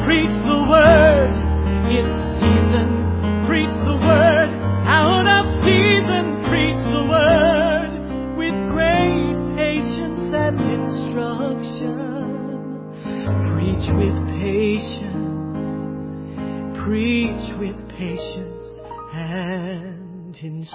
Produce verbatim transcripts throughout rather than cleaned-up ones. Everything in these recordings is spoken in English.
Preach the word. It's season. Preach the word. Out of season. Preach the word. With great patience and instruction. Preach with patience. Preach with patience and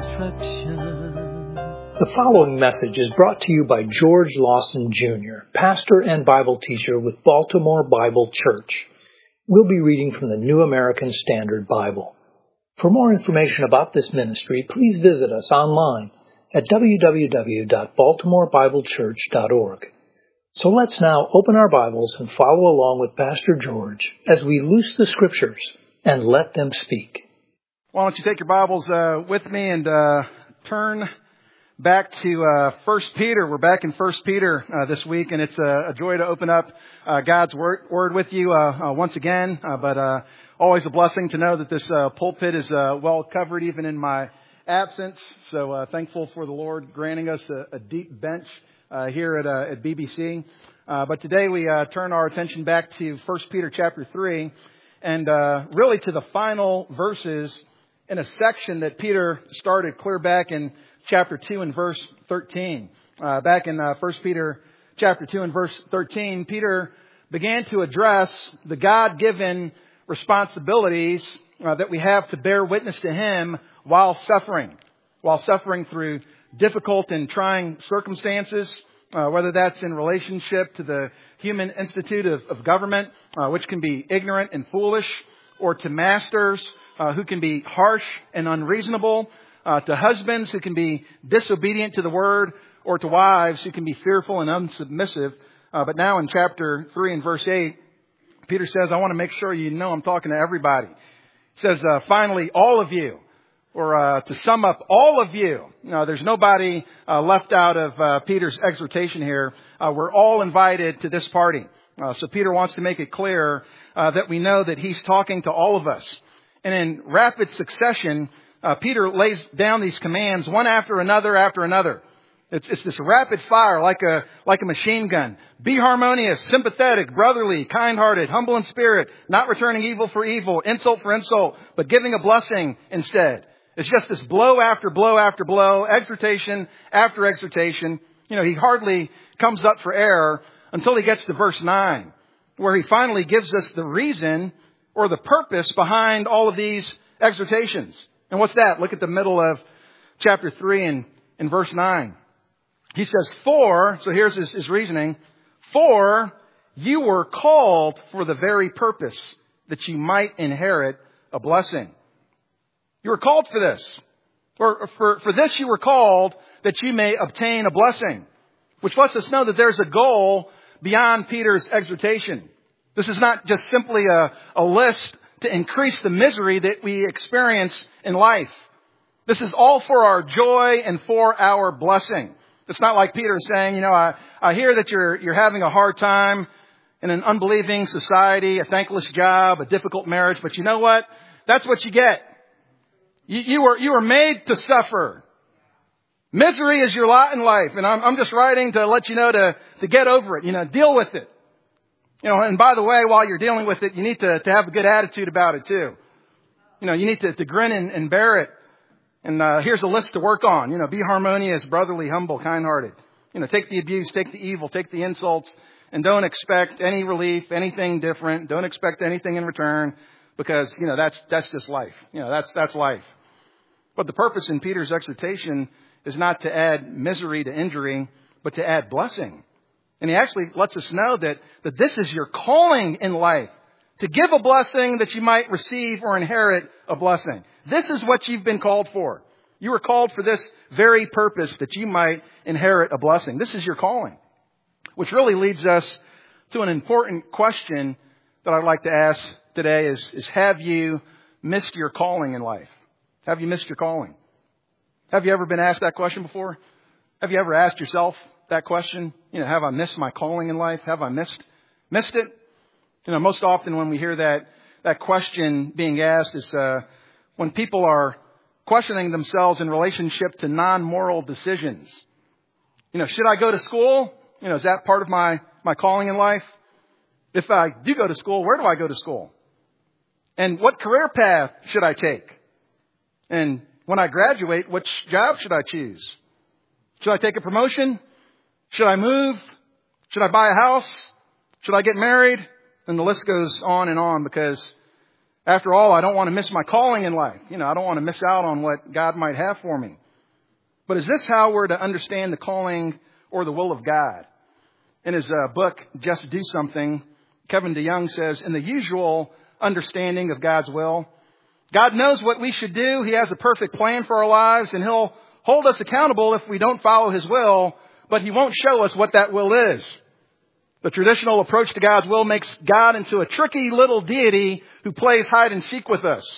instruction. The following message is brought to you by George Lawson, Junior, pastor and Bible teacher with Baltimore Bible Church. We'll be reading from the New American Standard Bible. For more information about this ministry, please visit us online at w w w dot baltimore bible church dot org. So let's now open our Bibles and follow along with Pastor George as we loose the Scriptures and let them speak. Why don't you take your Bibles uh, with me and uh, turn back to uh, First Peter. We're back in First Peter uh, this week, and it's a, a joy to open up uh, God's word, word with you uh, uh, once again. Uh, but uh, always a blessing to know that this uh, pulpit is uh, well covered, even in my absence. So uh, thankful for the Lord granting us a, a deep bench uh, here at, uh, at B B C. Uh, but today we uh, turn our attention back to First Peter chapter three, and uh, really to the final verses in a section that Peter started clear back in chapter two and verse thirteen. Uh, back in uh, First Peter chapter two and verse thirteen, Peter began to address the God-given responsibilities uh, that we have to bear witness to Him while suffering, while suffering through difficult and trying circumstances, uh, whether that's in relationship to the human institute of, of government, uh, which can be ignorant and foolish, or to masters uh, who can be harsh and unreasonable, Uh, to husbands who can be disobedient to the word, or to wives who can be fearful and unsubmissive. Uh, but now in chapter three and verse eight, Peter says, I want to make sure you know I'm talking to everybody. He says, uh, finally, all of you, or uh, to sum up, all of you. Now, there's nobody uh, left out of uh, Peter's exhortation here. Uh, we're all invited to this party. Uh, so Peter wants to make it clear uh, that we know that he's talking to all of us. And in rapid succession, Uh, Peter lays down these commands one after another after another. It's, it's this rapid fire, like a like a machine gun. Be harmonious, sympathetic, brotherly, kind-hearted, humble in spirit, not returning evil for evil, insult for insult, but giving a blessing instead. It's just this blow after blow after blow, exhortation after exhortation. You know, he hardly comes up for air until he gets to verse nine, where he finally gives us the reason or the purpose behind all of these exhortations. And what's that? Look at the middle of chapter three and in verse nine. He says, for, so here's his, his reasoning, for you were called for the very purpose that you might inherit a blessing. You were called for this. For, for, for this you were called that you may obtain a blessing. Which lets us know that there's a goal beyond Peter's exhortation. This is not just simply a, a list to increase the misery that we experience in life. This is all for our joy and for our blessing. It's not like Peter saying, you know, I, I hear that you're you're having a hard time in an unbelieving society, a thankless job, a difficult marriage, but you know what? That's what you get. You, you were you were made to suffer. Misery is your lot in life, and I'm I'm just writing to let you know to to get over it. You know, deal with it. You know, and by the way, while you're dealing with it, you need to, to have a good attitude about it too. You know, you need to, to grin and, and bear it. And uh, here's a list to work on. You know, be harmonious, brotherly, humble, kind-hearted. You know, take the abuse, take the evil, take the insults, and don't expect any relief, anything different. Don't expect anything in return, because you know that's that's just life. You know, that's that's life. But the purpose in Peter's exhortation is not to add misery to injury, but to add blessing. And he actually lets us know that, that this is your calling in life, to give a blessing that you might receive or inherit a blessing. This is what you've been called for. You were called for this very purpose, that you might inherit a blessing. This is your calling, which really leads us to an important question that I'd like to ask today is, is have you missed your calling in life? Have you missed your calling? Have you ever been asked that question before? Have you ever asked yourself that question? You know, have I missed my calling in life? Have I missed missed it? You know, most often when we hear that that question being asked is uh, when people are questioning themselves in relationship to non-moral decisions. You know, should I go to school? You know, is that part of my my calling in life? If I do go to school, where do I go to school? And what career path should I take? And when I graduate, which job should I choose? Should I take a promotion? Should I move? Should I buy a house? Should I get married? And the list goes on and on, because after all, I don't want to miss my calling in life. You know, I don't want to miss out on what God might have for me. But is this how we're to understand the calling or the will of God? In his uh, book, Just Do Something, Kevin DeYoung says, in the usual understanding of God's will, God knows what we should do. He has a perfect plan for our lives, and He'll hold us accountable if we don't follow His will, but He won't show us what that will is. The traditional approach to God's will makes God into a tricky little deity who plays hide and seek with us.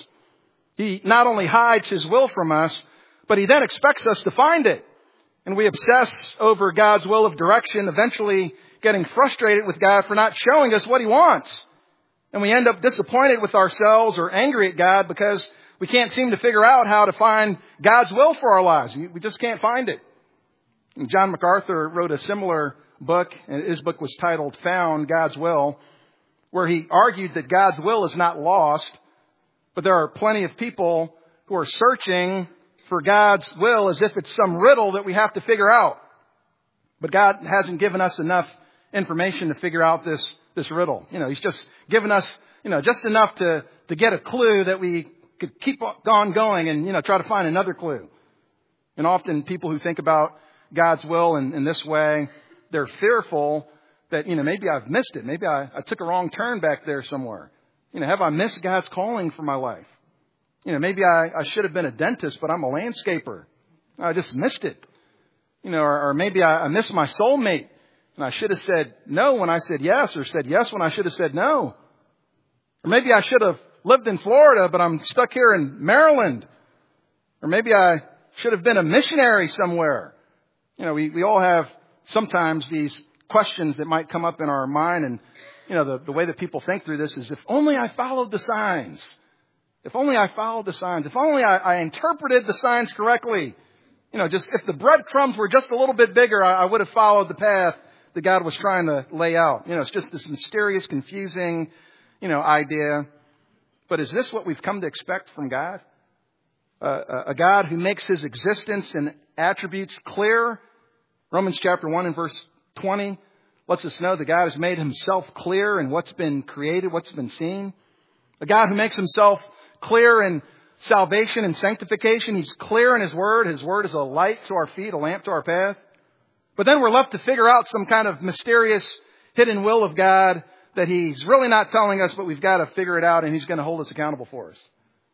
He not only hides His will from us, but He then expects us to find it. And we obsess over God's will of direction, eventually getting frustrated with God for not showing us what He wants. And we end up disappointed with ourselves or angry at God because we can't seem to figure out how to find God's will for our lives. We just can't find it. And John MacArthur wrote a similar book, and his book was titled Found God's Will, where he argued that God's will is not lost, but there are plenty of people who are searching for God's will as if it's some riddle that we have to figure out. But God hasn't given us enough information to figure out this this riddle. You know, He's just given us, you know, just enough to, to get a clue that we could keep on going and, you know, try to find another clue. And often people who think about God's will in, in this way, they're fearful that, you know, maybe I've missed it. Maybe I, I took a wrong turn back there somewhere. You know, have I missed God's calling for my life? You know, maybe I, I should have been a dentist, but I'm a landscaper. I just missed it. You know, or, or maybe I, I missed my soulmate. And I should have said no when I said yes, or said yes when I should have said no. Or maybe I should have lived in Florida, but I'm stuck here in Maryland. Or maybe I should have been a missionary somewhere. You know, we, we all have sometimes these questions that might come up in our mind. And, you know, the, the way that people think through this is, if only I followed the signs. If only I followed the signs. If only I, I interpreted the signs correctly. You know, just if the breadcrumbs were just a little bit bigger, I, I would have followed the path that God was trying to lay out. You know, it's just this mysterious, confusing, you know, idea. But is this what we've come to expect from God? Uh, a God who makes His existence and attributes clear. Romans chapter one and verse twenty lets us know that God has made Himself clear in what's been created, what's been seen. A God who makes Himself clear in salvation and sanctification. He's clear in His Word. His Word is a light to our feet, a lamp to our path. But then we're left to figure out some kind of mysterious hidden will of God that He's really not telling us, but we've got to figure it out, and He's going to hold us accountable for us.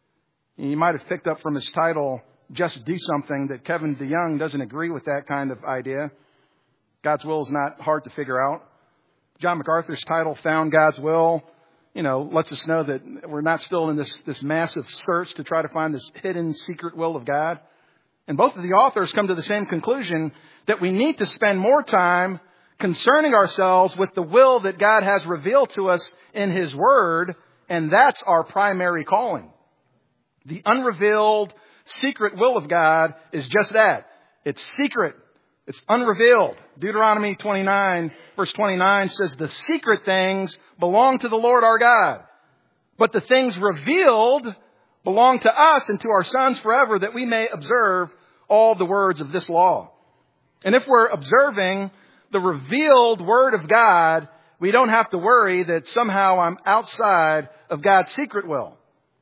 You might have picked up from his title, Just Do Something, that Kevin DeYoung doesn't agree with that kind of idea. God's will is not hard to figure out. John MacArthur's title, Found God's Will, you know, lets us know that we're not still in this, this massive search to try to find this hidden secret will of God. And both of the authors come to the same conclusion, that we need to spend more time concerning ourselves with the will that God has revealed to us in His Word, and that's our primary calling. The unrevealed, secret will of God is just that. It's secret. It's unrevealed. Deuteronomy twenty-nine, verse twenty-nine says, the secret things belong to the Lord our God, but the things revealed belong to us and to our sons forever, that we may observe all the words of this law. And if we're observing the revealed Word of God, we don't have to worry that somehow I'm outside of God's secret will.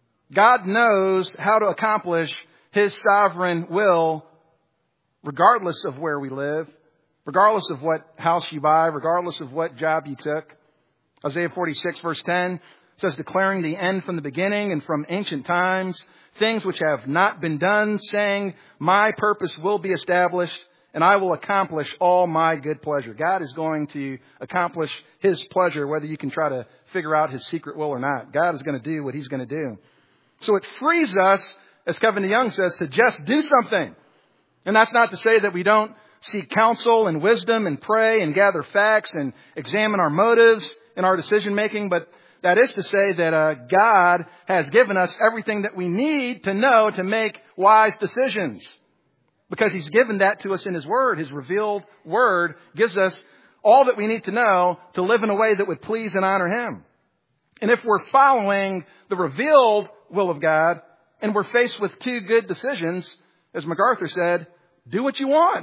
God knows how to accomplish His sovereign will regardless of where we live, regardless of what house you buy, regardless of what job you took. Isaiah forty-six verse ten says, declaring the end from the beginning and from ancient times, things which have not been done, saying, my purpose will be established, and I will accomplish all my good pleasure. God is going to accomplish His pleasure, whether you can try to figure out His secret will or not. God is going to do what He's going to do. So it frees us, as Kevin DeYoung says, to just do something. And that's not to say that we don't seek counsel and wisdom and pray and gather facts and examine our motives in our decision making, but that is to say that uh, God has given us everything that we need to know to make wise decisions. Because He's given that to us in His Word. His revealed Word gives us all that we need to know to live in a way that would please and honor Him. And if we're following the revealed will of God and we're faced with two good decisions, as MacArthur said, do what you want.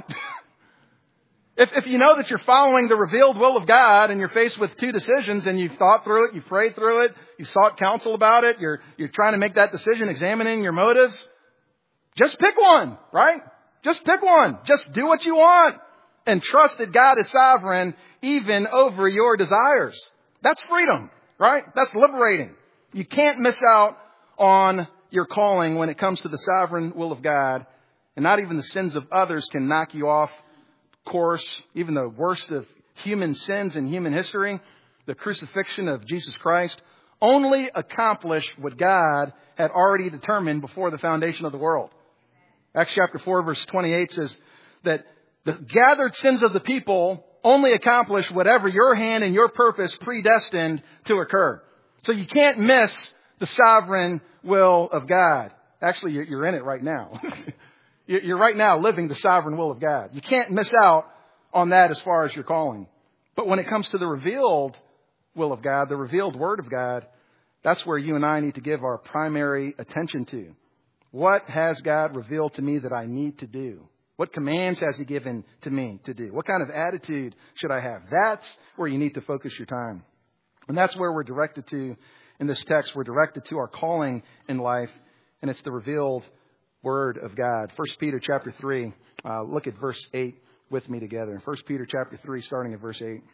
if, if you know that you're following the revealed will of God and you're faced with two decisions and you've thought through it, you've prayed through it, you've sought counsel about it, you're, you're trying to make that decision, examining your motives, just pick one, right? Just pick one. Just do what you want and trust that God is sovereign even over your desires. That's freedom, right? That's liberating. You can't miss out on your calling when it comes to the sovereign will of God. And not even the sins of others can knock you off course. Even the worst of human sins in human history, the crucifixion of Jesus Christ, only accomplished what God had already determined before the foundation of the world. Acts chapter four verse twenty-eight says that the gathered sins of the people only accomplish whatever your hand and your purpose predestined to occur. So you can't miss the sovereign will of God. Actually, you're in it right now. You're right now living the sovereign will of God. You can't miss out on that as far as your calling. But when it comes to the revealed will of God, the revealed Word of God, that's where you and I need to give our primary attention to. What has God revealed to me that I need to do? What commands has He given to me to do? What kind of attitude should I have? That's where you need to focus your time. And that's where we're directed to in this text. We're directed to our calling in life, and it's the revealed Word of God. First Peter chapter three, uh, look at verse eight with me together. First Peter chapter three, starting at verse eight.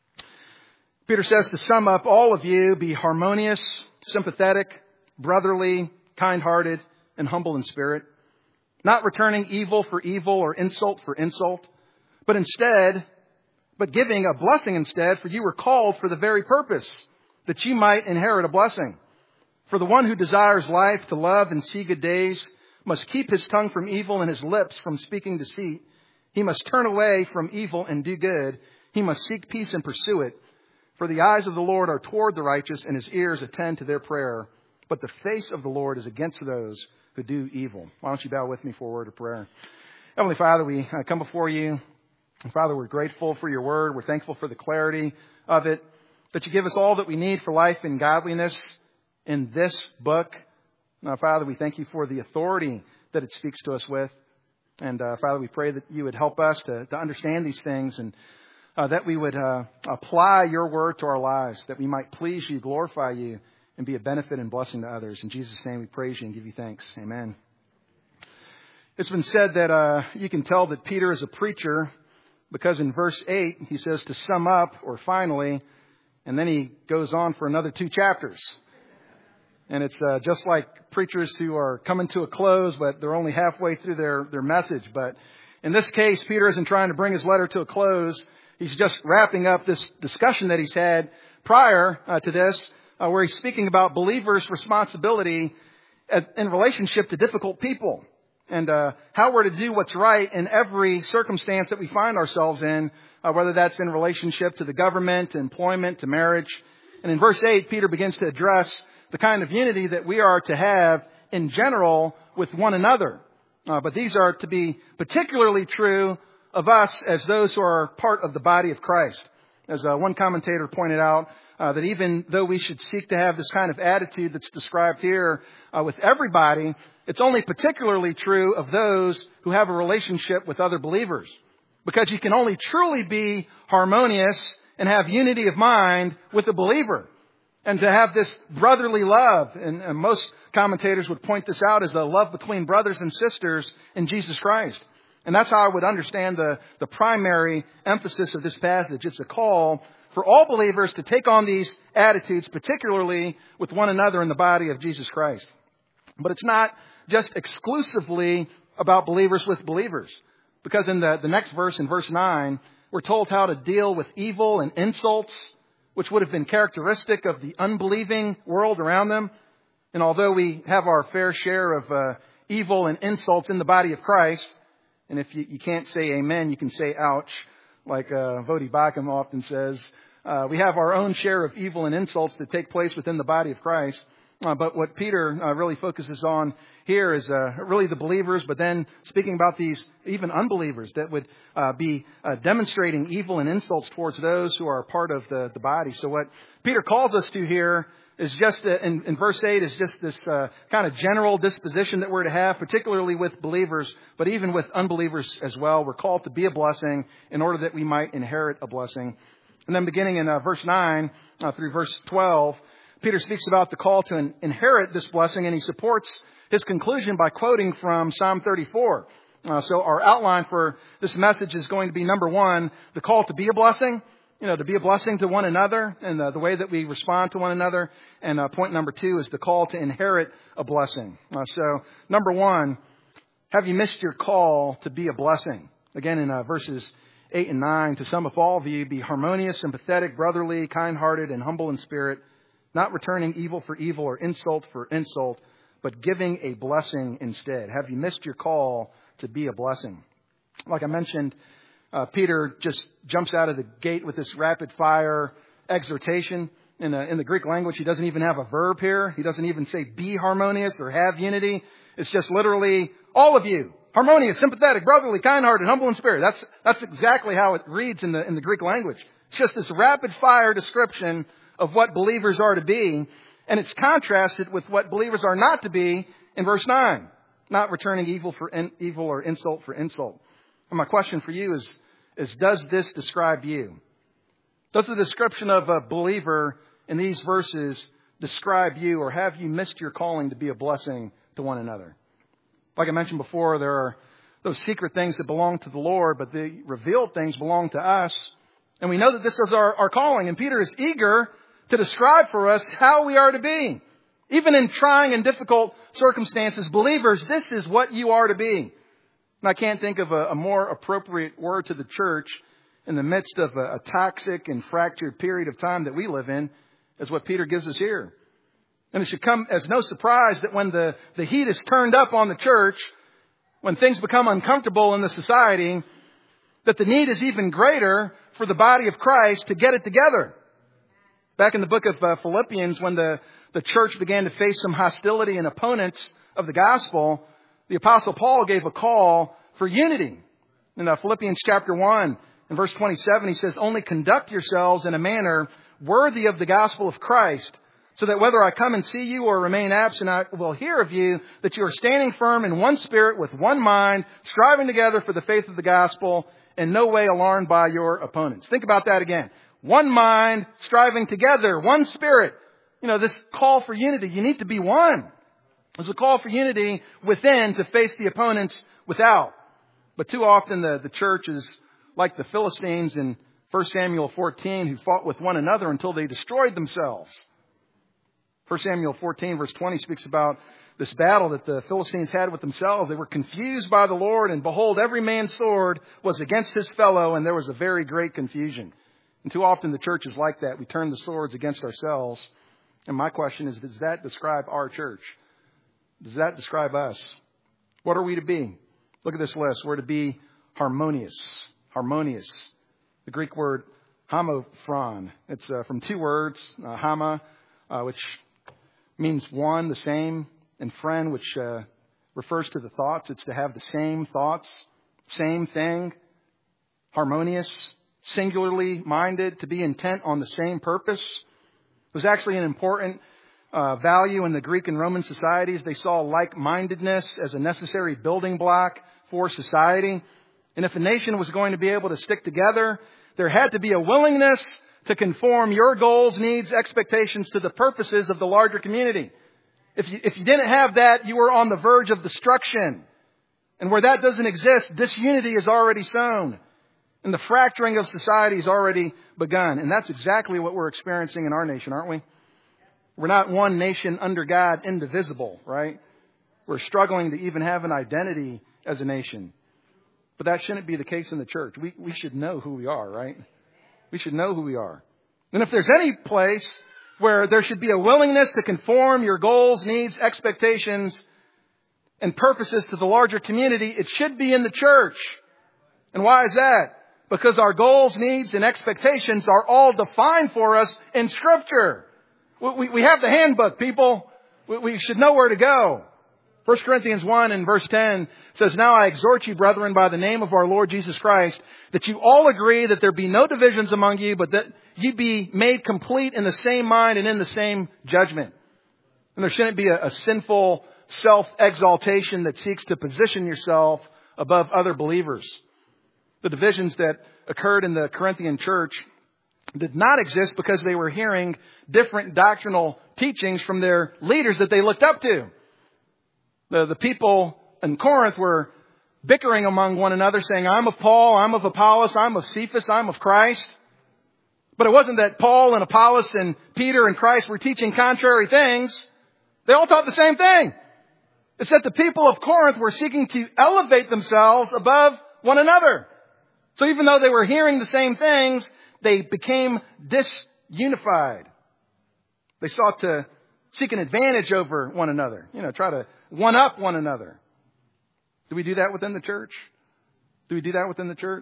Peter says, to sum up, all of you be harmonious, sympathetic, brotherly, kind-hearted, and humble in spirit, not returning evil for evil or insult for insult, but instead, but giving a blessing instead, for you were called for the very purpose, that you might inherit a blessing. For the one who desires life to love and see good days must keep his tongue from evil and his lips from speaking deceit. He must turn away from evil and do good. He must seek peace and pursue it. For the eyes of the Lord are toward the righteous, and His ears attend to their prayer. But the face of the Lord is against those who do evil. Why don't you bow with me for a word of prayer? Heavenly Father, we come before you. Father, we're grateful for your word. We're thankful for the clarity of it, that you give us all that we need for life and godliness in this book. Now, Father, we thank you for the authority that it speaks to us with. And uh, Father, we pray that you would help us to, to understand these things, and uh, that we would uh, apply your word to our lives, that we might please you, glorify you, and be a benefit and blessing to others. In Jesus' name we praise you and give you thanks. Amen. It's been said that uh, you can tell that Peter is a preacher because in verse eight he says to sum up, or finally, and then he goes on for another two chapters. And it's uh, just like preachers who are coming to a close, but they're only halfway through their, their message. But in this case, Peter isn't trying to bring his letter to a close. He's just wrapping up this discussion that he's had prior uh, to this, uh, where he's speaking about believers' responsibility at, in relationship to difficult people, and uh, how we're to do what's right in every circumstance that we find ourselves in, uh, whether that's in relationship to the government, to employment, to marriage. And in verse eight, Peter begins to address the kind of unity that we are to have in general with one another. Uh, but these are to be particularly true of us as those who are part of the body of Christ. As uh, one commentator pointed out, uh, that even though we should seek to have this kind of attitude that's described here uh, with everybody, it's only particularly true of those who have a relationship with other believers. Because you can only truly be harmonious and have unity of mind with a believer. And to have this brotherly love, and, and most commentators would point this out as a love between brothers and sisters in Jesus Christ. And that's how I would understand the, the primary emphasis of this passage. It's a call for all believers to take on these attitudes, particularly with one another in the body of Jesus Christ. But it's not just exclusively about believers with believers. Because in the, the next verse, in verse nine, we're told how to deal with evil and insults, which would have been characteristic of the unbelieving world around them. And although we have our fair share of uh, evil and insults in the body of Christ, and if you, you can't say amen, you can say ouch, like uh, Vodi Bakum often says. Uh, we have our own share of evil and insults that take place within the body of Christ. Uh, but what Peter uh, really focuses on here is uh, really the believers, but then speaking about these even unbelievers that would uh, be uh, demonstrating evil and insults towards those who are a part of the, the body. So what Peter calls us to here is just, uh, in, in verse eight, is just this uh, kind of general disposition that we're to have, particularly with believers, but even with unbelievers as well. We're called to be a blessing in order that we might inherit a blessing. And then beginning in uh, verse nine uh, through verse twelve, Peter speaks about the call to in- inherit this blessing, and he supports his conclusion by quoting from Psalm thirty-four. Uh, so our outline for this message is going to be, number one, the call to be a blessing, you know, to be a blessing to one another and uh, the way that we respond to one another. And uh, point number two is the call to inherit a blessing. Uh, so number one, have you missed your call to be a blessing? Again, in uh, verses eight and nine, to sum up all of you, be harmonious, sympathetic, brotherly, kind-hearted, and humble in spirit, not returning evil for evil or insult for insult, but giving a blessing instead. Have you missed your call to be a blessing? Like I mentioned, uh, Peter just jumps out of the gate with this rapid fire exhortation. In the, in the Greek language, he doesn't even have a verb here. He doesn't even say be harmonious or have unity. It's just literally all of you. Harmonious, sympathetic, brotherly, kind-hearted, humble in spirit. That's, that's exactly how it reads in the, in the Greek language. It's just this rapid fire description of what believers are to be. And it's contrasted with what believers are not to be in verse nine. Not returning evil for in, evil or insult for insult. And my question for you is, is, does this describe you? Does the description of a believer in these verses describe you, or have you missed your calling to be a blessing to one another? Like I mentioned before, there are those secret things that belong to the Lord, but the revealed things belong to us. And we know that this is our, our calling. And Peter is eager to describe for us how we are to be. Even in trying and difficult circumstances, believers, this is what you are to be. And I can't think of a, a more appropriate word to the church in the midst of a, a toxic and fractured period of time that we live in as what Peter gives us here. And it should come as no surprise that when the, the heat is turned up on the church, when things become uncomfortable in the society, that the need is even greater for the body of Christ to get it together. Back in the book of uh, Philippians, when the, the church began to face some hostility and opponents of the gospel, the Apostle Paul gave a call for unity. In uh, Philippians chapter one, in verse twenty-seven, he says, only conduct yourselves in a manner worthy of the gospel of Christ, so that whether I come and see you or remain absent, I will hear of you that you are standing firm in one spirit with one mind, striving together for the faith of the gospel, in no way alarmed by your opponents. Think about that again. One mind, striving together, one spirit. You know, this call for unity, you need to be one. There's a call for unity within to face the opponents without. But too often the, the church is like the Philistines in First Samuel fourteen, who fought with one another until they destroyed themselves. First Samuel fourteen verse twenty speaks about this battle that the Philistines had with themselves. They were confused by the Lord, and behold, every man's sword was against his fellow, and there was a very great confusion. And too often the church is like that. We turn the swords against ourselves. And my question is, does that describe our church? Does that describe us? What are we to be? Look at this list. We're to be harmonious. Harmonious. The Greek word homophron. It's uh, from two words, uh, hama, uh, which means one, the same, and phron, which uh, refers to the thoughts. It's to have the same thoughts, same thing, harmonious, singularly minded, to be intent on the same purpose. It was actually an important uh, value in the Greek and Roman societies. They saw like-mindedness as a necessary building block for society. And if a nation was going to be able to stick together, there had to be a willingness to conform your goals, needs, expectations to the purposes of the larger community. If you, if you didn't have that, you were on the verge of destruction. And where that doesn't exist, disunity is already sown. And the fracturing of society has already begun. And that's exactly what we're experiencing in our nation, aren't we? We're not one nation under God, indivisible, right? We're struggling to even have an identity as a nation. But that shouldn't be the case in the church. We, we should know who we are, right? We should know who we are. And if there's any place where there should be a willingness to conform your goals, needs, expectations, and purposes to the larger community, it should be in the church. And why is that? Because our goals, needs, and expectations are all defined for us in Scripture. We, we have the handbook, people. We, we should know where to go. First Corinthians one and verse ten says, "Now I exhort you, brethren, by the name of our Lord Jesus Christ, that you all agree that there be no divisions among you, but that you be made complete in the same mind and in the same judgment." And there shouldn't be a, a sinful self-exaltation that seeks to position yourself above other believers. The divisions that occurred in the Corinthian church did not exist because they were hearing different doctrinal teachings from their leaders that they looked up to. The, the people in Corinth were bickering among one another, saying, "I'm of Paul, I'm of Apollos, I'm of Cephas, I'm of Christ." But it wasn't that Paul and Apollos and Peter and Christ were teaching contrary things. They all taught the same thing. It's that the people of Corinth were seeking to elevate themselves above one another. So even though they were hearing the same things, they became disunified. They sought to seek an advantage over one another. You know, try to one up one another. Do we do that within the church? Do we do that within the church?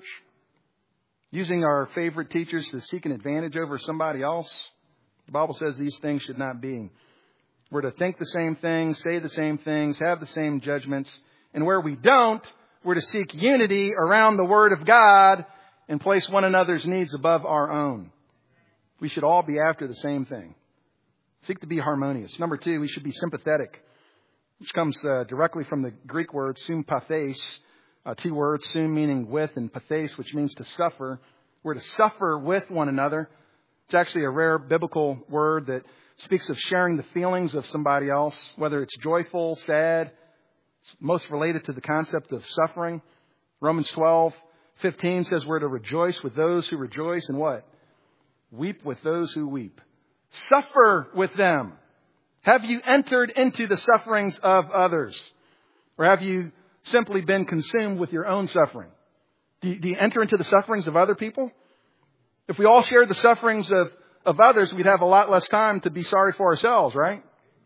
Using our favorite teachers to seek an advantage over somebody else? The Bible says these things should not be. We're to think the same things, say the same things, have the same judgments. And where we don't, we're to seek unity around the Word of God and place one another's needs above our own. We should all be after the same thing. Seek to be harmonious. Number two, we should be sympathetic, which comes uh, directly from the Greek word sympathes, uh, two words, sym meaning with and pathes, which means to suffer. We're to suffer with one another. It's actually a rare biblical word that speaks of sharing the feelings of somebody else, whether it's joyful, sad. It's most related to the concept of suffering. Romans twelve fifteen says we're to rejoice with those who rejoice and what? Weep with those who weep. Suffer with them. Have you entered into the sufferings of others? Or have you simply been consumed with your own suffering? Do you, do you enter into the sufferings of other people? If we all shared the sufferings of, of others, we'd have a lot less time to be sorry for ourselves, right?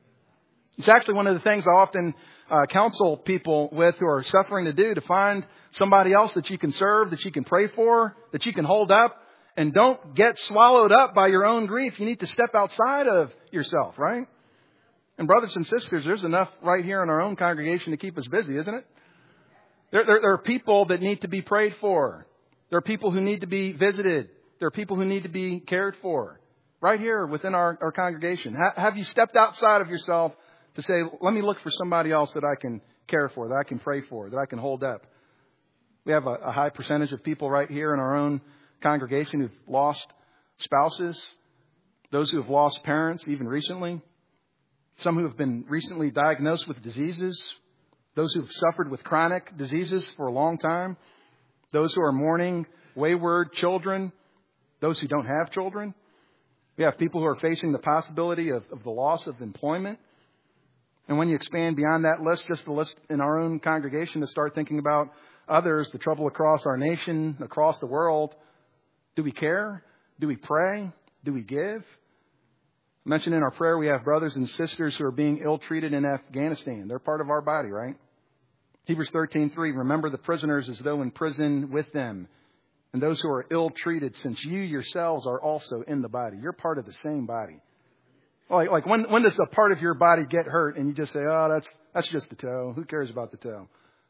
It's actually one of the things I often uh, counsel people with who are suffering to do, to find somebody else that you can serve, that you can pray for, that you can hold up. And don't get swallowed up by your own grief. You need to step outside of yourself, right? And brothers and sisters, there's enough right here in our own congregation to keep us busy, isn't it? There, there, there are people that need to be prayed for. There are people who need to be visited. There are people who need to be cared for. Right here within our, our congregation. Ha- have you stepped outside of yourself to say, let me look for somebody else that I can care for, that I can pray for, that I can hold up? We have a, a high percentage of people right here in our own congregation who've lost spouses, those who have lost parents even recently, some who have been recently diagnosed with diseases, those who have suffered with chronic diseases for a long time, those who are mourning wayward children, those who don't have children. We have people who are facing the possibility of, of the loss of employment. And when you expand beyond that list, just the list in our own congregation, to start thinking about others, the trouble across our nation, across the world, do we care? Do we pray? Do we give? I mentioned in our prayer we have brothers and sisters who are being ill-treated in Afghanistan. They're part of our body, right? Hebrews thirteen three, remember the prisoners as though in prison with them, and those who are ill-treated, since you yourselves are also in the body. You're part of the same body. Like, like when, when does a part of your body get hurt and you just say, oh, that's that's just the toe. Who cares about the toe?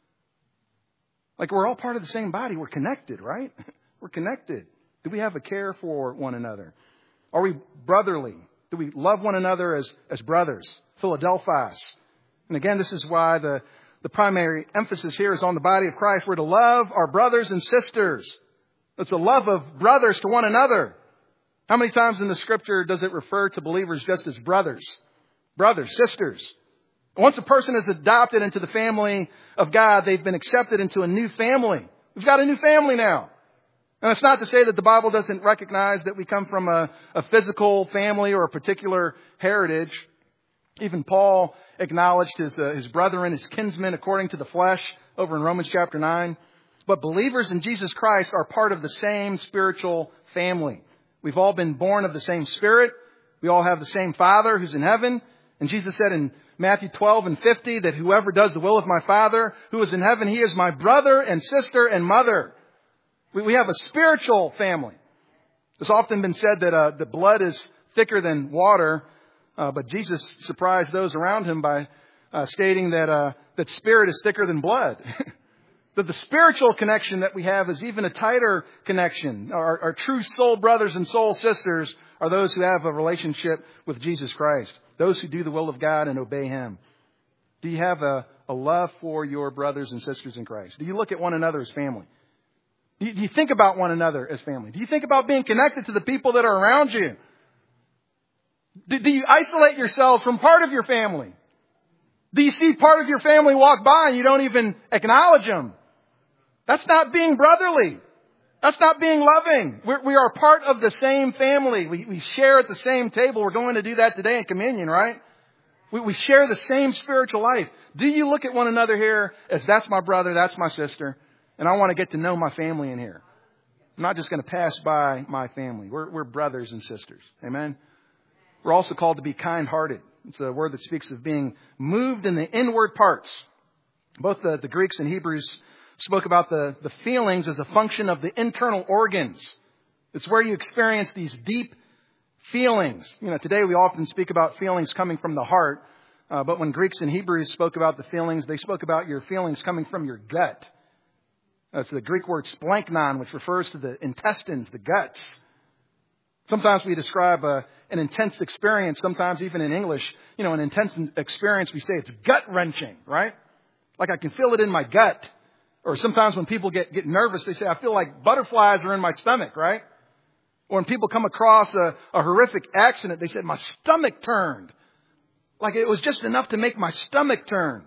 Like, we're all part of the same body. We're connected, right? We're connected. Do we have a care for one another? Are we brotherly? Do we love one another as, as brothers? Philadelphos. And again, this is why the, the primary emphasis here is on the body of Christ. We're to love our brothers and sisters. It's the love of brothers to one another. How many times in the Scripture does it refer to believers just as brothers? Brothers, sisters. Once a person is adopted into the family of God, they've been accepted into a new family. We've got a new family now. And it's not to say that the Bible doesn't recognize that we come from a, a physical family or a particular heritage. Even Paul acknowledged his, uh, his brethren, his kinsmen, according to the flesh, over in Romans chapter nine. But believers in Jesus Christ are part of the same spiritual family. We've all been born of the same Spirit. We all have the same Father who's in heaven. And Jesus said in Matthew twelve and fifty that whoever does the will of my Father who is in heaven, he is my brother and sister and mother. We have a spiritual family. It's often been said that uh, the blood is thicker than water. Uh, but Jesus surprised those around him by uh, stating that uh, that spirit is thicker than blood. That the spiritual connection that we have is even a tighter connection. Our, our true soul brothers and soul sisters are those who have a relationship with Jesus Christ. Those who do the will of God and obey Him. Do you have a, a love for your brothers and sisters in Christ? Do you look at one another as family? Do you, do you think about one another as family? Do you think about being connected to the people that are around you? Do, do you isolate yourselves from part of your family? Do you see part of your family walk by and you don't even acknowledge them? That's not being brotherly. That's not being loving. We're, we are part of the same family. We, we share at the same table. We're going to do that today in communion, right? We, we share the same spiritual life. Do you look at one another here as that's my brother, that's my sister, and I want to get to know my family in here? I'm not just going to pass by my family. We're, we're brothers and sisters. Amen? We're also called to be kind-hearted. It's a word that speaks of being moved in the inward parts. Both the, the Greeks and Hebrews spoke about the, the feelings as a function of the internal organs. It's where you experience these deep feelings. You know, today we often speak about feelings coming from the heart. Uh, but when Greeks and Hebrews spoke about the feelings, they spoke about your feelings coming from your gut. That's the Greek word splanknon, which refers to the intestines, the guts. Sometimes we describe a, an intense experience, sometimes even in English, you know, an intense experience, we say it's gut-wrenching, right? Like I can feel it in my gut. Or sometimes when people get, get nervous, they say, I feel like butterflies are in my stomach, right? Or when people come across a, a horrific accident, they said, my stomach turned. Like it was just enough to make my stomach turn.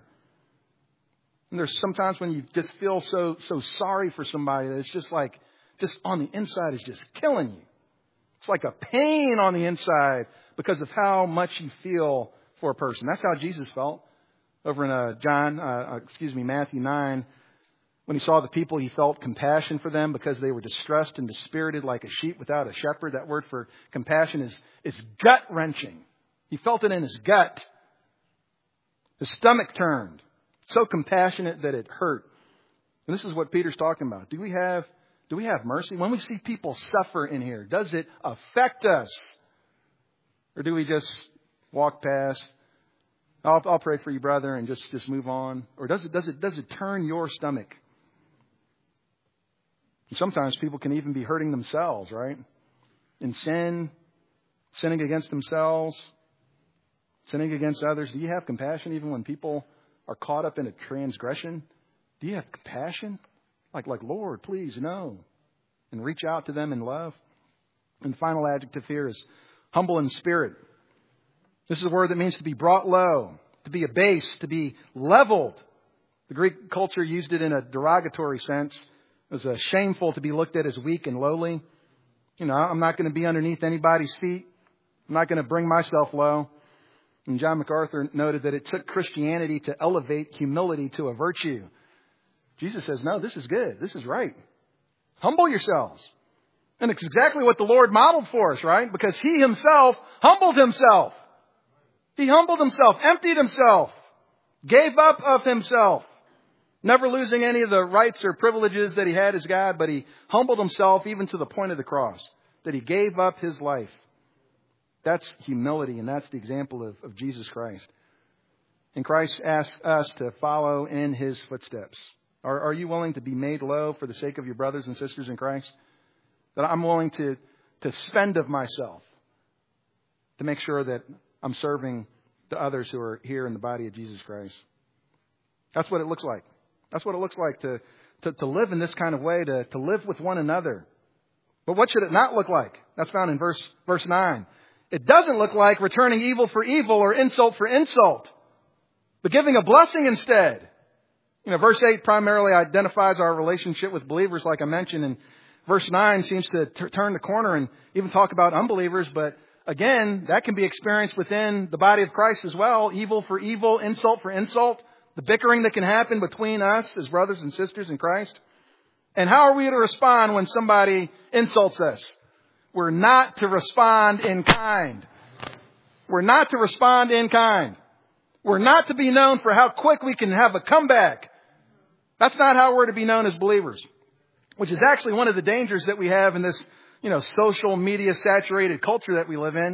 And there's sometimes when you just feel so so sorry for somebody that it's just like, just on the inside is just killing you. It's like a pain on the inside because of how much you feel for a person. That's how Jesus felt over in uh, John, uh, excuse me, Matthew nine. When he saw the people, he felt compassion for them because they were distressed and dispirited like a sheep without a shepherd. That word for compassion is, is gut-wrenching. He felt it in his gut. His stomach turned. So compassionate that it hurt. And this is what Peter's talking about. Do we have, do we have mercy? When we see people suffer in here, does it affect us? Or do we just walk past? I'll, I'll pray for you, brother, and just, just move on. Or does it, does it, does it turn your stomach? And sometimes people can even be hurting themselves, right? In sin, sinning against themselves, sinning against others. Do you have compassion even when people are caught up in a transgression? Do you have compassion? Like, like, Lord, please, no. And reach out to them in love. And the final adjective here is humble in spirit. This is a word that means to be brought low, to be abased, to be leveled. The Greek culture used it in a derogatory sense. It was uh, shameful to be looked at as weak and lowly. You know, I'm not going to be underneath anybody's feet. I'm not going to bring myself low. And John MacArthur noted that it took Christianity to elevate humility to a virtue. Jesus says, no, this is good. This is right. Humble yourselves. And it's exactly what the Lord modeled for us, right? Because He Himself humbled Himself. He humbled Himself, emptied Himself, gave up of Himself, never losing any of the rights or privileges that He had as God, but He humbled Himself even to the point of the cross, that He gave up His life. That's humility, and that's the example of, of Jesus Christ. And Christ asks us to follow in His footsteps. Are, are you willing to be made low for the sake of your brothers and sisters in Christ? That I'm willing to, to spend of myself to make sure that I'm serving the others who are here in the body of Jesus Christ. That's what it looks like. That's what it looks like to, to, to live in this kind of way, to, to live with one another. But what should it not look like? That's found in verse, verse nine. It doesn't look like returning evil for evil or insult for insult, but giving a blessing instead. You know, verse eight primarily identifies our relationship with believers, like I mentioned, and verse nine seems to t- turn the corner and even talk about unbelievers. But again, that can be experienced within the body of Christ as well. Evil for evil, insult for insult, the bickering that can happen between us as brothers and sisters in Christ. And how are we to respond when somebody insults us? We're not to respond in kind. We're not to respond in kind. We're not to be known for how quick we can have a comeback. That's not how we're to be known as believers, which is actually one of the dangers that we have in this, you know, social media saturated culture that we live in.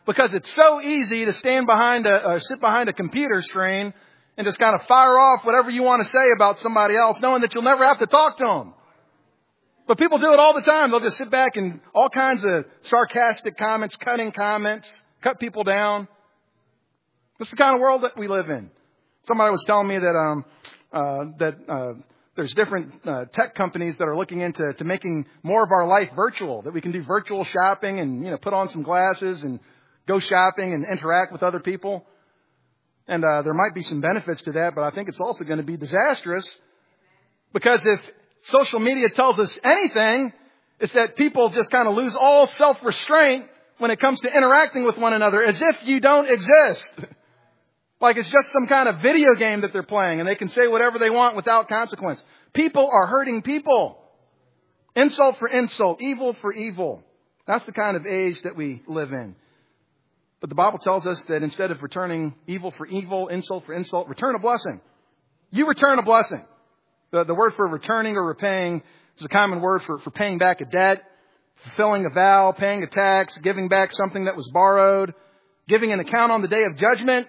Because it's so easy to stand behind a, or sit behind a computer screen and just kind of fire off whatever you want to say about somebody else, knowing that you'll never have to talk to them. But people do it all the time. They'll just sit back and all kinds of sarcastic comments, cutting comments, cut people down. This is the kind of world that we live in. Somebody was telling me that um uh that uh there's different uh, tech companies that are looking into to making more of our life virtual, that we can do virtual shopping and, you know, put on some glasses and go shopping and interact with other people. And uh, there might be some benefits to that, but I think it's also going to be disastrous, because if social media tells us anything, it's that people just kind of lose all self-restraint when it comes to interacting with one another, as if you don't exist. Like it's just some kind of video game that they're playing and they can say whatever they want without consequence. People are hurting people. Insult for insult, evil for evil. That's the kind of age that we live in. But the Bible tells us that instead of returning evil for evil, insult for insult, return a blessing. You return a blessing. The, the word for returning or repaying is a common word for, for paying back a debt, fulfilling a vow, paying a tax, giving back something that was borrowed, giving an account on the day of judgment.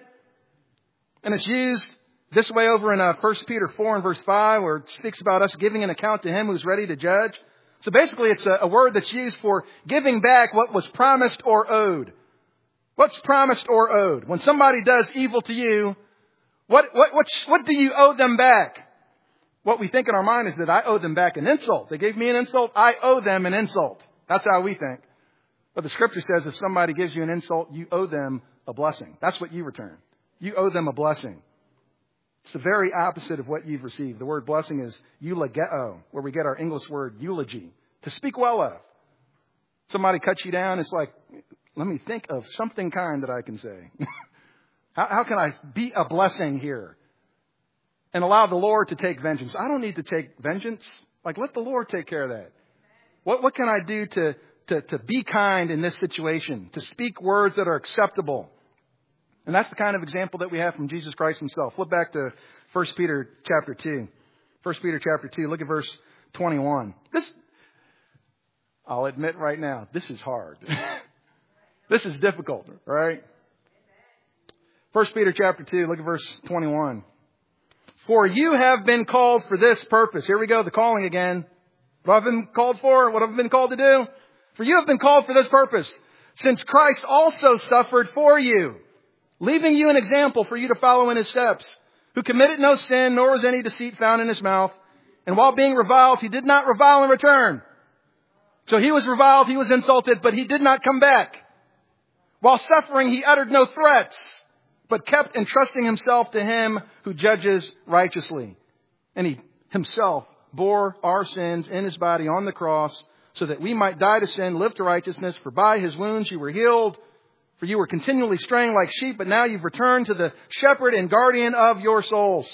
And it's used this way over in uh, First Peter four and verse five, where it speaks about us giving an account to Him who's ready to judge. So basically, it's a, a word that's used for giving back what was promised or owed. What's promised or owed? When somebody does evil to you, what, what, what, what do you owe them back? What we think in our mind is that I owe them back an insult. They gave me an insult, I owe them an insult. That's how we think. But the Scripture says if somebody gives you an insult, you owe them a blessing. That's what you return. You owe them a blessing. It's the very opposite of what you've received. The word blessing is eulogeo, where we get our English word eulogy, to speak well of. Somebody cuts you down, it's like, let me think of something kind that I can say. how, how can I be a blessing here? And allow the Lord to take vengeance. I don't need to take vengeance. Like, let the Lord take care of that. What, what can I do to, to, to be kind in this situation? To speak words that are acceptable? And that's the kind of example that we have from Jesus Christ Himself. Flip back to First Peter chapter two. First Peter chapter two, look at verse twenty-one. This, I'll admit right now, this is hard. This is difficult, right? First Peter chapter two, look at verse twenty-one. For you have been called for this purpose. Here we go, the calling again. What have I been called for? What have I been called to do? For you have been called for this purpose, since Christ also suffered for you, leaving you an example for you to follow in His steps, who committed no sin, nor was any deceit found in His mouth. And while being reviled, He did not revile in return. So He was reviled, He was insulted, but He did not come back. While suffering, He uttered no threats, but kept entrusting Himself to Him who judges righteously. And He Himself bore our sins in His body on the cross, so that we might die to sin, live to righteousness. For by His wounds you were healed. For you were continually straying like sheep, but now you've returned to the shepherd and guardian of your souls.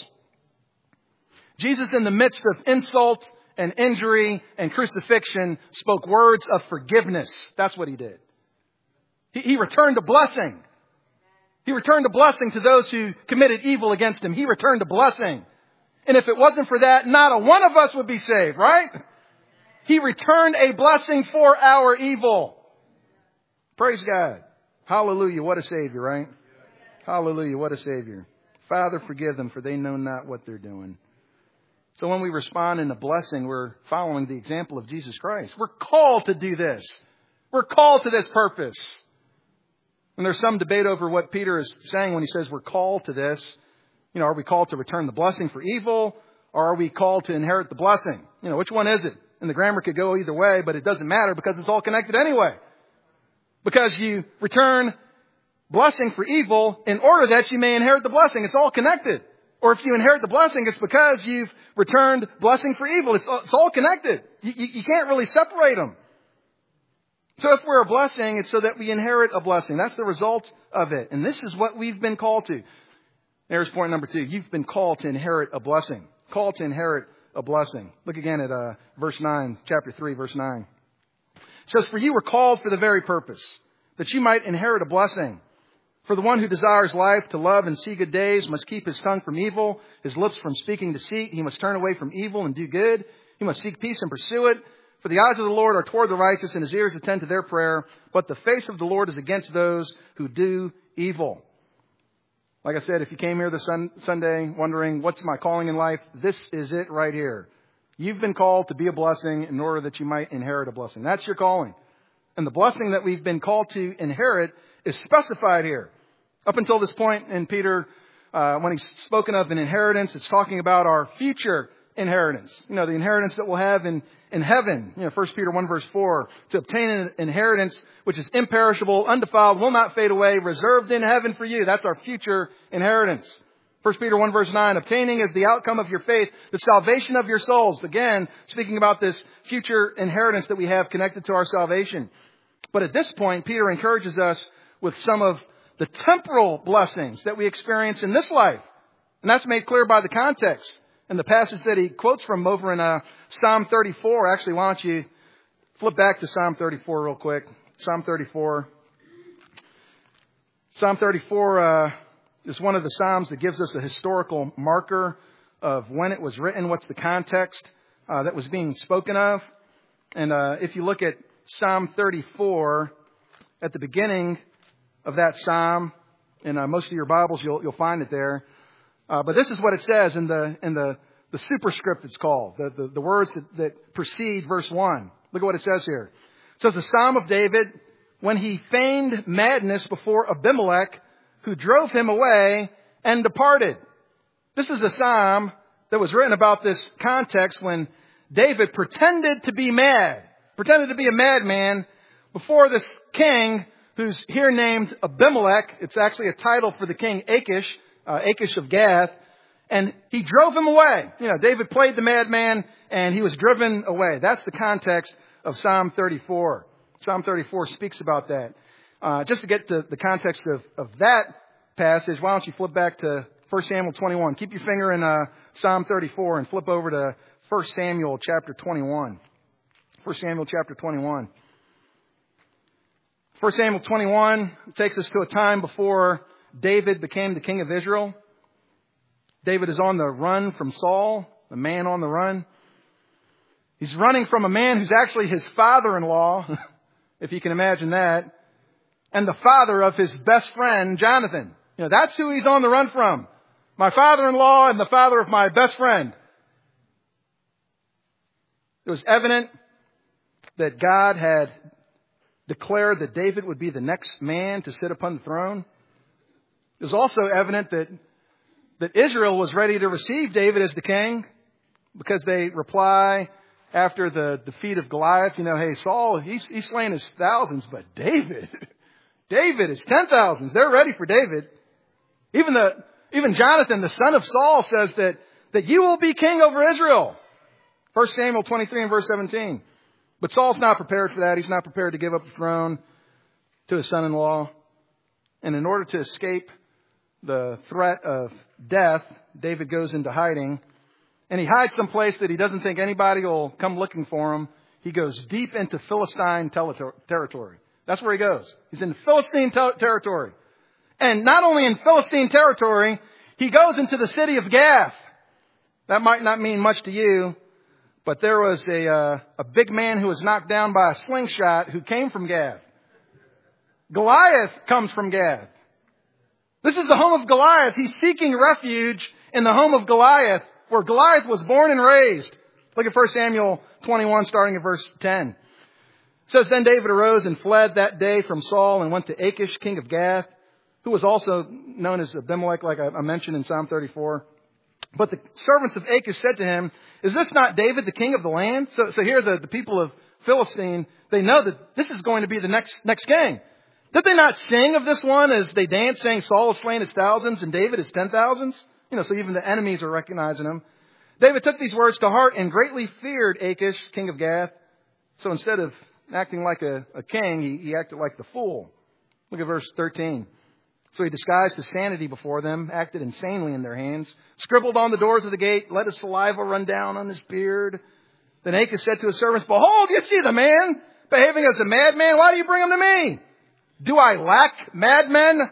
Jesus, in the midst of insult and injury and crucifixion, spoke words of forgiveness. That's what He did. He, he returned a blessing. He returned a blessing to those who committed evil against Him. He returned a blessing. And if it wasn't for that, not a one of us would be saved, right? He returned a blessing for our evil. Praise God. Hallelujah, what a Savior, right? Hallelujah, what a Savior. Father, forgive them, for they know not what they're doing. So when we respond in a blessing, we're following the example of Jesus Christ. We're called to do this. We're called to this purpose. And there's some debate over what Peter is saying when he says we're called to this. You know, are we called to return the blessing for evil, or are we called to inherit the blessing? You know, which one is it? And the grammar could go either way, but it doesn't matter because it's all connected anyway. Because you return blessing for evil in order that you may inherit the blessing. It's all connected. Or if you inherit the blessing, it's because you've returned blessing for evil. It's, it's all connected. You, you, you can't really separate them. So if we're a blessing, it's so that we inherit a blessing. That's the result of it. And this is what we've been called to. There's point number two. You've been called to inherit a blessing. Called to inherit a blessing. Look again at uh, verse nine, chapter three, verse nine. It says, for you were called for the very purpose, that you might inherit a blessing. For the one who desires life, to love and see good days, must keep his tongue from evil, his lips from speaking deceit. He must turn away from evil and do good. He must seek peace and pursue it. For the eyes of the Lord are toward the righteous, and his ears attend to their prayer. But the face of the Lord is against those who do evil. Like I said, if you came here this sun- Sunday wondering, what's my calling in life? This is it right here. You've been called to be a blessing in order that you might inherit a blessing. That's your calling. And the blessing that we've been called to inherit is specified here. Up until this point in Peter, uh, when he's spoken of an inheritance, it's talking about our future inheritance. You know, the inheritance that we'll have in, in heaven. You know, First Peter one verse four, to obtain an inheritance which is imperishable, undefiled, will not fade away, reserved in heaven for you. That's our future inheritance. First Peter one verse nine, obtaining as the outcome of your faith, the salvation of your souls. Again, speaking about this future inheritance that we have connected to our salvation. But at this point, Peter encourages us with some of the temporal blessings that we experience in this life. And that's made clear by the context. And the passage that he quotes from over in uh, Psalm thirty-four. Actually, why don't you flip back to Psalm thirty-four real quick. Psalm thirty-four. Psalm thirty-four uh, is one of the Psalms that gives us a historical marker of when it was written, what's the context uh, that was being spoken of. And uh, if you look at Psalm thirty-four, at the beginning of that Psalm, in uh, most of your Bibles, you'll, you'll find it there. Uh, but this is what it says in the in the, the superscript, it's called. The, the, the words that, that precede verse one. Look at what it says here. It says, the Psalm of David, when he feigned madness before Abimelech, who drove him away and departed. This is a psalm that was written about this context when David pretended to be mad, pretended to be a madman before this king who's here named Abimelech. It's actually a title for the king Achish. Uh, Achish of Gath, and he drove him away. You know, David played the madman, and he was driven away. That's the context of Psalm thirty-four. Psalm thirty-four speaks about that. Uh, just to get to the context of, of that passage, why don't you flip back to First Samuel twenty-one. Keep your finger in uh, Psalm thirty-four and flip over to First Samuel chapter twenty-one. First Samuel chapter twenty-one. First Samuel twenty-one takes us to a time before David became the king of Israel. David is on the run from Saul, the man on the run. He's running from a man who's actually his father-in-law, if you can imagine that, and the father of his best friend, Jonathan. You know, that's who he's on the run from. My father-in-law and the father of my best friend. It was evident that God had declared that David would be the next man to sit upon the throne. It was also evident that, that Israel was ready to receive David as the king because they reply after the defeat of Goliath, you know, hey, Saul, he's, he's slain his thousands, but David, David is ten thousands. They're ready for David. Even the, even Jonathan, the son of Saul, says that, that you will be king over Israel. First Samuel twenty-three and verse seventeen. But Saul's not prepared for that. He's not prepared to give up the throne to his son-in-law. And in order to escape the threat of death, David goes into hiding. And he hides someplace that he doesn't think anybody will come looking for him. He goes deep into Philistine territory. That's where he goes. He's in Philistine ter- territory. And not only in Philistine territory, he goes into the city of Gath. That might not mean much to you, but there was a, uh, a big man who was knocked down by a slingshot who came from Gath. Goliath comes from Gath. This is the home of Goliath. He's seeking refuge in the home of Goliath, where Goliath was born and raised. Look at First Samuel twenty-one, starting at verse ten. It says, then David arose and fled that day from Saul and went to Achish, king of Gath, who was also known as Abimelech, like I mentioned in Psalm thirty-four. But the servants of Achish said to him, is this not David, the king of the land? So, so here the, the people of Philistine, they know that this is going to be the next, next king. Did they not sing of this one as they danced, saying Saul has slain his thousands and David his ten thousands? You know, so even the enemies are recognizing him. David took these words to heart and greatly feared Achish, king of Gath. So instead of acting like a, a king, he, he acted like the fool. Look at verse thirteen. So he disguised his sanity before them, acted insanely in their hands, scribbled on the doors of the gate, let his saliva run down on his beard. Then Achish said to his servants, behold, you see the man behaving as a madman. Why do you bring him to me? Do I lack madmen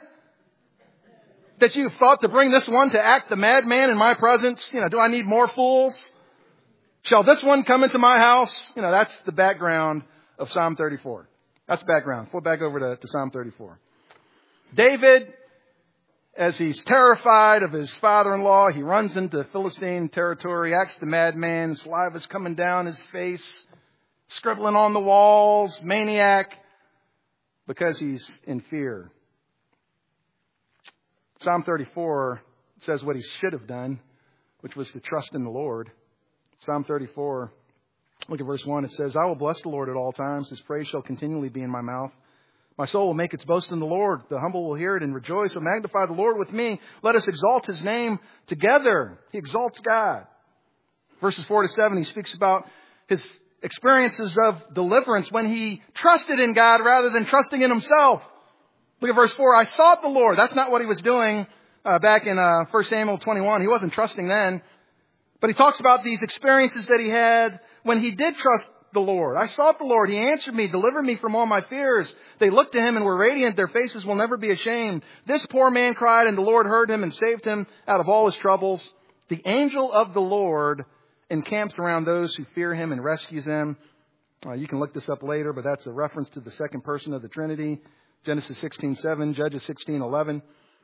that you've thought to bring this one to act the madman in my presence? You know, do I need more fools? Shall this one come into my house? You know, that's the background of Psalm thirty-four. That's the background. Flip back over to, to Psalm thirty-four. David, as he's terrified of his father-in-law, he runs into Philistine territory, acts the madman, saliva's coming down his face, scribbling on the walls, maniac, because he's in fear. Psalm thirty-four says what he should have done, which was to trust in the Lord. Psalm thirty-four, look at verse one. It says, I will bless the Lord at all times. His praise shall continually be in my mouth. My soul will make its boast in the Lord. The humble will hear it and rejoice. So magnify the Lord with me. Let us exalt his name together. He exalts God. Verses four to seven, he speaks about his experiences of deliverance when he trusted in God rather than trusting in himself. Look at verse four. I sought the Lord. That's not what he was doing uh, back in uh, First Samuel twenty-one. He wasn't trusting then. But he talks about these experiences that he had when he did trust the Lord. I sought the Lord. He answered me, delivered me from all my fears. They looked to him and were radiant. Their faces will never be ashamed. This poor man cried, and the Lord heard him and saved him out of all his troubles. The angel of the Lord encamps around those who fear him and rescues them. Uh, you can look this up later, but that's a reference to the second person of the Trinity. Genesis sixteen seven, Judges sixteen eleven.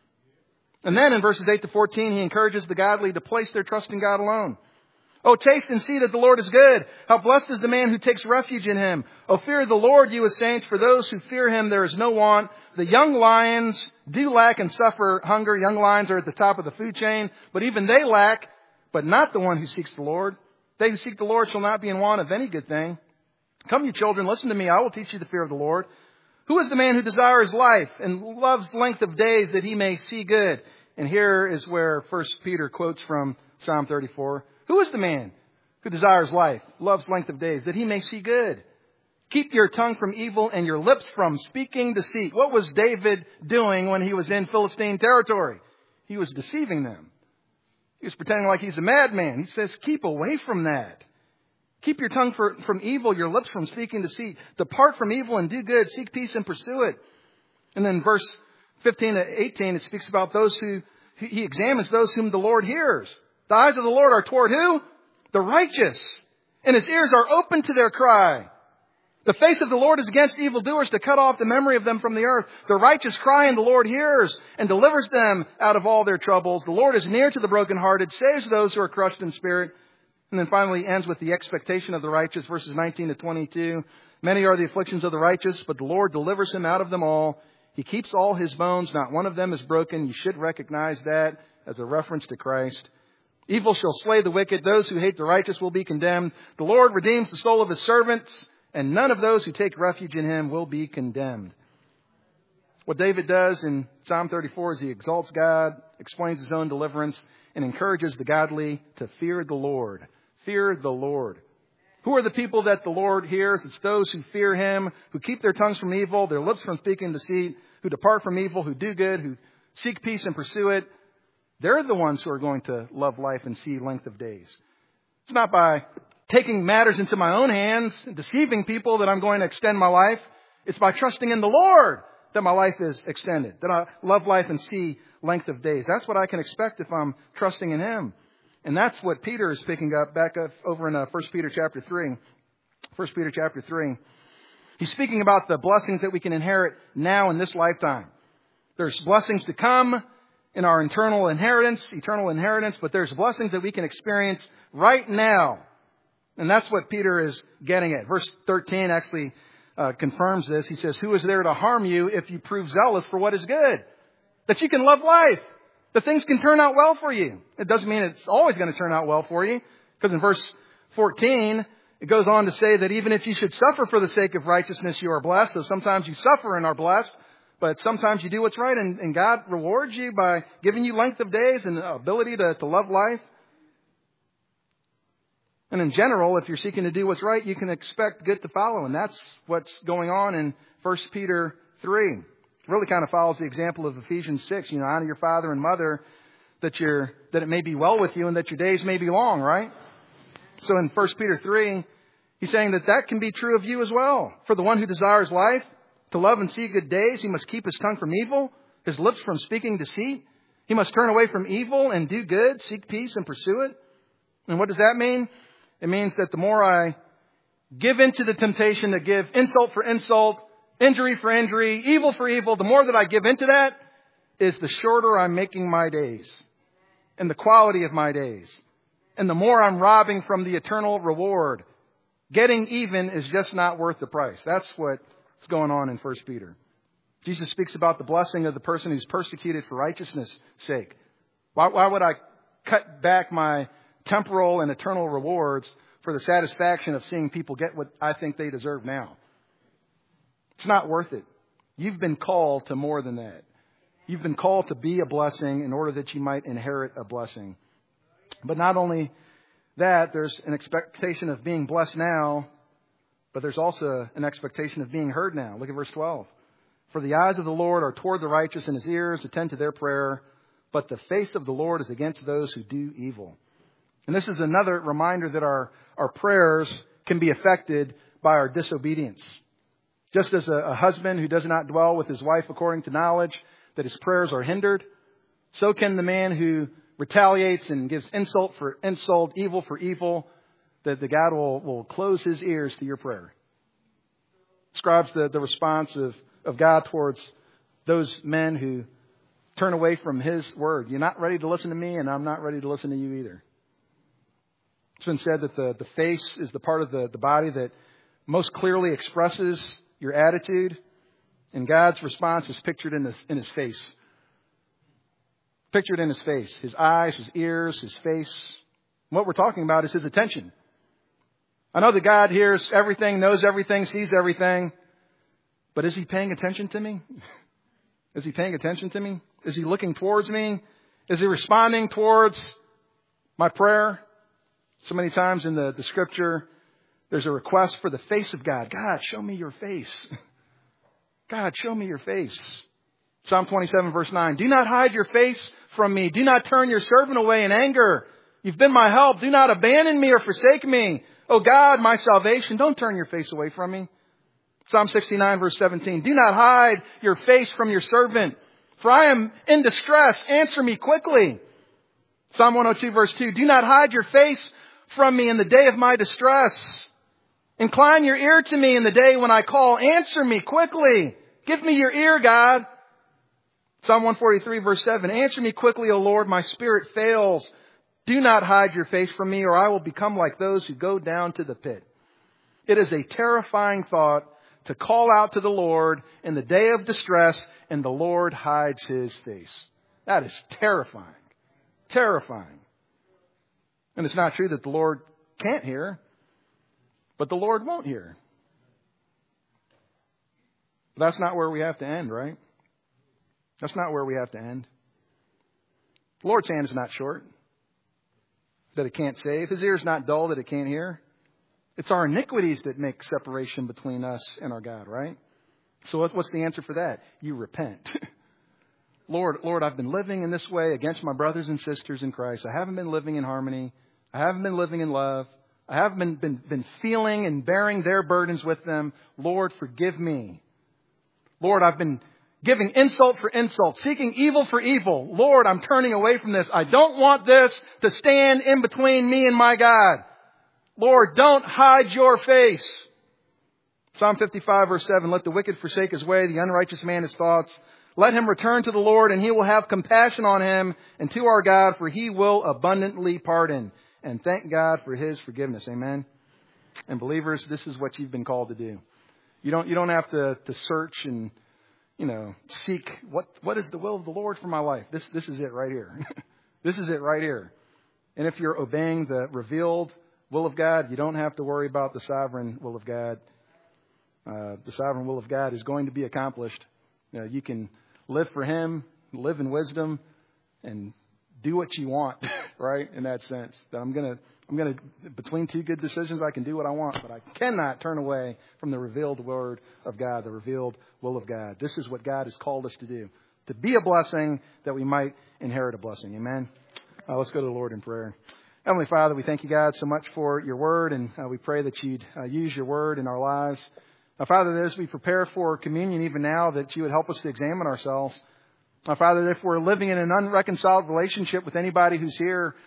And then in verses eight to fourteen, he encourages the godly to place their trust in God alone. Oh, taste and see that the Lord is good. How blessed is the man who takes refuge in him. Oh, fear the Lord, you his saints. For those who fear him, there is no want. The young lions do lack and suffer hunger. Young lions are at the top of the food chain, but even they lack, but not the one who seeks the Lord. They who seek the Lord shall not be in want of any good thing. Come, you children, listen to me. I will teach you the fear of the Lord. Who is the man who desires life and loves length of days that he may see good? And here is where First Peter quotes from Psalm thirty-four. Who is the man who desires life, loves length of days, that he may see good? Keep your tongue from evil and your lips from speaking deceit. What was David doing when he was in Philistine territory? He was deceiving them. He was pretending like he's a madman. He says, keep away from that. Keep your tongue for, from evil, your lips from speaking deceit. Depart from evil and do good. Seek peace and pursue it. And then verse fifteen to eighteen, it speaks about those who, he examines those whom the Lord hears. The eyes of the Lord are toward who? The righteous. And his ears are open to their cry. The face of the Lord is against evildoers to cut off the memory of them from the earth. The righteous cry and the Lord hears and delivers them out of all their troubles. The Lord is near to the brokenhearted, saves those who are crushed in spirit. And then finally ends with the expectation of the righteous, verses nineteen to twenty-two. Many are the afflictions of the righteous, but the Lord delivers him out of them all. He keeps all his bones. Not one of them is broken. You should recognize that as a reference to Christ. Evil shall slay the wicked. Those who hate the righteous will be condemned. The Lord redeems the soul of his servants, and none of those who take refuge in him will be condemned. What David does in Psalm thirty-four is he exalts God, explains his own deliverance, and encourages the godly to fear the Lord. Fear the Lord. Who are the people that the Lord hears? It's those who fear him, who keep their tongues from evil, their lips from speaking deceit, who depart from evil, who do good, who seek peace and pursue it. They're the ones who are going to love life and see length of days. It's not by taking matters into my own hands and deceiving people that I'm going to extend my life. It's by trusting in the Lord that my life is extended, that I love life and see length of days. That's what I can expect if I'm trusting in him. And that's what Peter is picking up back up over in uh, First Peter chapter three. First Peter chapter three. He's speaking about the blessings that we can inherit now in this lifetime. There's blessings to come in our eternal inheritance, eternal inheritance, but there's blessings that we can experience right now. And that's what Peter is getting at. Verse thirteen actually uh, confirms this. He says, who is there to harm you if you prove zealous for what is good? That you can love life. That things can turn out well for you. It doesn't mean it's always going to turn out well for you. Because in verse fourteen, it goes on to say that even if you should suffer for the sake of righteousness, you are blessed. So sometimes you suffer and are blessed. But sometimes you do what's right, and, and God rewards you by giving you length of days and the ability to, to love life. And in general, if you're seeking to do what's right, you can expect good to follow. And that's what's going on in First Peter three. It really kind of follows the example of Ephesians six. You know, honor your father and mother, that you're, that it may be well with you and that your days may be long, right? So in First Peter three, he's saying that that can be true of you as well. For the one who desires life, to love and see good days, he must keep his tongue from evil, his lips from speaking deceit. He must turn away from evil and do good, seek peace and pursue it. And what does that mean? It means that the more I give into the temptation to give insult for insult, injury for injury, evil for evil, the more that I give into that is the shorter I'm making my days and the quality of my days. And the more I'm robbing from the eternal reward. Getting even is just not worth the price. That's what's going on in First Peter. Jesus speaks about the blessing of the person who's persecuted for righteousness' sake. Why, why would I cut back my temporal and eternal rewards for the satisfaction of seeing people get what I think they deserve now? It's not worth it. You've been called to more than that. You've been called to be a blessing in order that you might inherit a blessing. But not only that, there's an expectation of being blessed now, but there's also an expectation of being heard now. Look at verse twelve. For the eyes of the Lord are toward the righteous, and his ears attend to their prayer, but the face of the Lord is against those who do evil. And this is another reminder that our, our prayers can be affected by our disobedience. Just as a, a husband who does not dwell with his wife according to knowledge, that his prayers are hindered, so can the man who retaliates and gives insult for insult, evil for evil, that the God will, will close his ears to your prayer. Describes the, the response of, of God towards those men who turn away from his word. You're not ready to listen to me, and I'm not ready to listen to you either. It's been said that the, the face is the part of the, the body that most clearly expresses your attitude, and God's response is pictured in his, in his face. Pictured in his face. His eyes, his ears, his face. What we're talking about is his attention. I know that God hears everything, knows everything, sees everything. But is he paying attention to me? Is he paying attention to me? Is he looking towards me? Is he responding towards my prayer? So many times in the, the scripture, there's a request for the face of God. God, show me your face. God, show me your face. Psalm twenty-seven, verse nine. Do not hide your face from me. Do not turn your servant away in anger. You've been my help. Do not abandon me or forsake me. Oh God, my salvation, don't turn your face away from me. Psalm sixty-nine, verse seventeen. Do not hide your face from your servant, for I am in distress. Answer me quickly. Psalm one oh two, verse two. Do not hide your face from me in the day of my distress. Incline your ear to me in the day when I call. Answer me quickly. Give me your ear, God. Psalm one forty-three, verse seven. Answer me quickly, O Lord, my spirit fails. Do not hide your face from me, or I will become like those who go down to the pit. It is a terrifying thought to call out to the Lord in the day of distress, and the Lord hides his face. That is terrifying. Terrifying. And it's not true that the Lord can't hear, but the Lord won't hear. But that's not where we have to end, right? That's not where we have to end. The Lord's hand is not short, that it can't save. His ear is not dull, that it can't hear. It's our iniquities that make separation between us and our God, right? So what's the answer for that? You repent. Lord, Lord, I've been living in this way against my brothers and sisters in Christ. I haven't been living in harmony. I haven't been living in love. I haven't been, been, been feeling and bearing their burdens with them. Lord, forgive me. Lord, I've been giving insult for insult, seeking evil for evil. Lord, I'm turning away from this. I don't want this to stand in between me and my God. Lord, don't hide your face. Psalm fifty-five, verse seven, let the wicked forsake his way, the unrighteous man his thoughts. Let him return to the Lord, and he will have compassion on him, and to our God, for he will abundantly pardon. And thank God for his forgiveness. Amen. And believers, this is what you've been called to do. You don't, you don't have to, to search and, you know, seek what, what is the will of the Lord for my life. This, this is it right here. This is it right here. And if you're obeying the revealed will of God, you don't have to worry about the sovereign will of God. Uh, the sovereign will of God is going to be accomplished. You know, you can live for him, live in wisdom, and do what you want, right? In that sense, that I'm gonna, I'm gonna, between two good decisions, I can do what I want, but I cannot turn away from the revealed word of God, the revealed will of God. This is what God has called us to do, to be a blessing that we might inherit a blessing. Amen. Uh, let's go to the Lord in prayer. Heavenly Father, we thank you, God, so much for your word, and uh, we pray that you'd uh, use your word in our lives. Now, Father, as we prepare for communion even now, that you would help us to examine ourselves. Now, Father, if we're living in an unreconciled relationship with anybody who's here,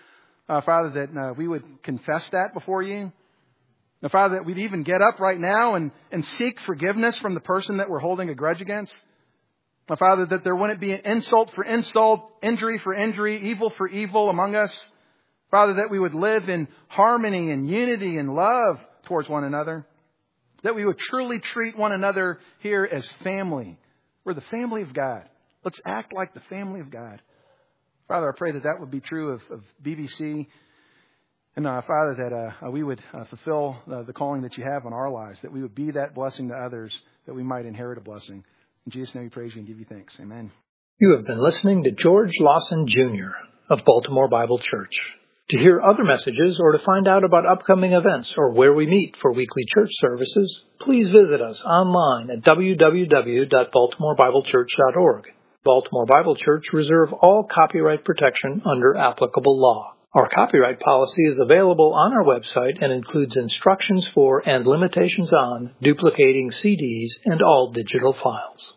uh, Father, that uh, we would confess that before you. Now, Father, that we'd even get up right now and, and seek forgiveness from the person that we're holding a grudge against. Now, Father, that there wouldn't be an insult for insult, injury for injury, evil for evil among us. Father, that we would live in harmony and unity and love towards one another. That we would truly treat one another here as family. We're the family of God. Let's act like the family of God. Father, I pray that that would be true of, of B B C. And uh, Father, that uh, we would uh, fulfill uh, the calling that you have on our lives, that we would be that blessing to others, that we might inherit a blessing. In Jesus' name we praise you and give you thanks. Amen. You have been listening to George Lawson Junior of Baltimore Bible Church. To hear other messages or to find out about upcoming events or where we meet for weekly church services, please visit us online at w w w dot baltimore bible church dot org. Baltimore Bible Church reserve all copyright protection under applicable law. Our copyright policy is available on our website and includes instructions for and limitations on duplicating C Ds and all digital files.